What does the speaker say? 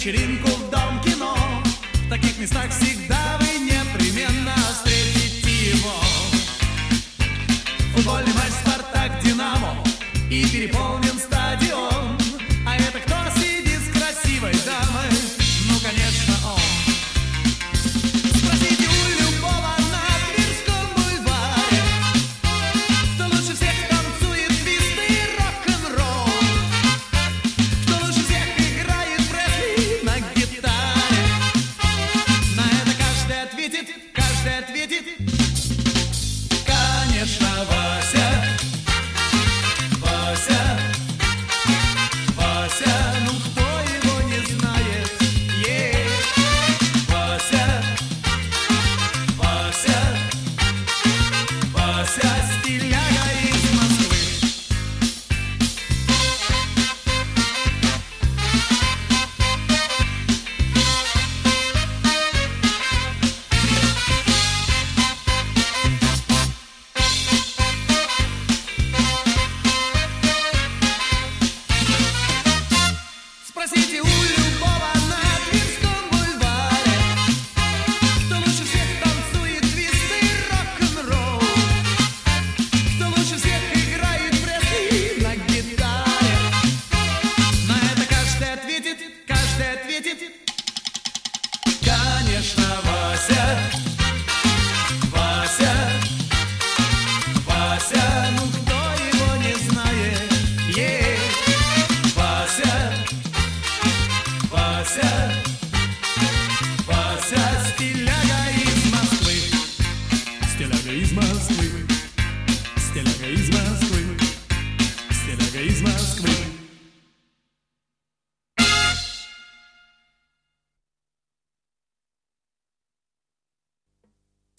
вечеринку в дом кино. В таких местах всегда вы непременно встретите его. Футбольный матч «Спартак-Динамо» и переполнен стадион. А это кто сидит с красивой дамой? Ну, конечно, он. Спросите у любого на Тверском бульваре, кто лучше всех танцует твист и рок-н-ролл, кто лучше всех играет Пресли на гитаре. На это каждый ответит, конечно, Вася. Вася, Вася, ну кто его не знает? Вася, Вася, Вася, стиляга из Москвы. Спросите у любого на Тверском бульваре, кто лучше всех танцует твист и рок-н-ролл, кто лучше всех играет Пресли на гитаре. На это каждый ответит, конечно, Вася. Вася, Вася, ну кто его не знает? Вася, Вася.